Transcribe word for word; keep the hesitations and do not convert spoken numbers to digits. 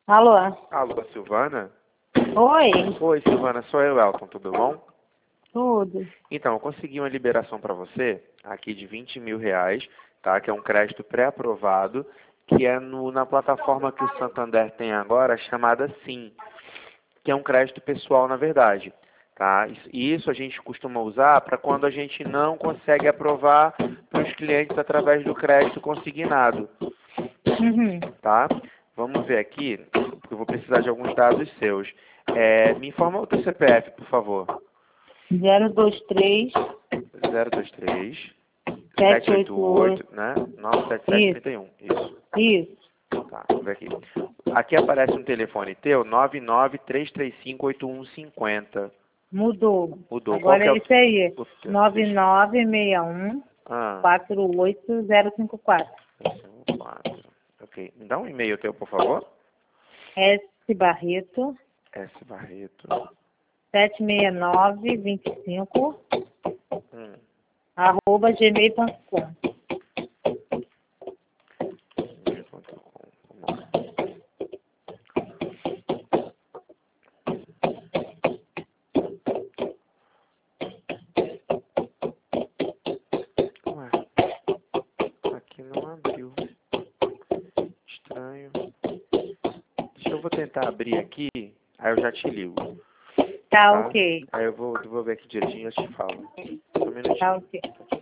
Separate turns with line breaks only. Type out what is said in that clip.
Alô?
Alô, Silvana?
Oi?
Oi, Silvana, sou eu, Elton, tudo bom?
Tudo.
Então, eu consegui uma liberação para você, aqui de vinte mil reais, tá? Que é um crédito pré-aprovado, que é no, na plataforma que o Santander tem agora, chamada Sim, que é um crédito pessoal, na verdade. Tá? Isso, isso a gente costuma usar para quando a gente não consegue aprovar para os clientes através do crédito consignado.
Uhum.
Tá? Vamos ver aqui, porque eu vou precisar de alguns dados seus. É, me informa o teu C P F, por favor.
zero dois três,
zero dois três,
sete
sete oito
oito oito.
oito, né? nove sete sete três um. Isso.
Isso.
Tá, vamos ver aqui. Aqui aparece um telefone teu, nove nove três três cinco oito um cinco zero.
Mudou.
Mudou. Qual
Agora
que é
é
o...
esse aí.
o teu-
nove
deixa-
nove seis um,
Ah,
quatro oito zero cinco quatro.
quatro. Ok. Me dá um e-mail teu, por favor.
S Barreto,
S Barreto.
sete seis nove dois cinco,
Hum.
arroba gmail ponto com.
gmail ponto com. Vamos lá. Ué, aqui não abriu. Estranho. Deixa eu vou tentar abrir aqui, aí eu já te ligo.
Tá,
Tá?
ok.
Aí eu vou, eu vou ver aqui direitinho e eu te falo. Só um minutinho.
Tá, ok.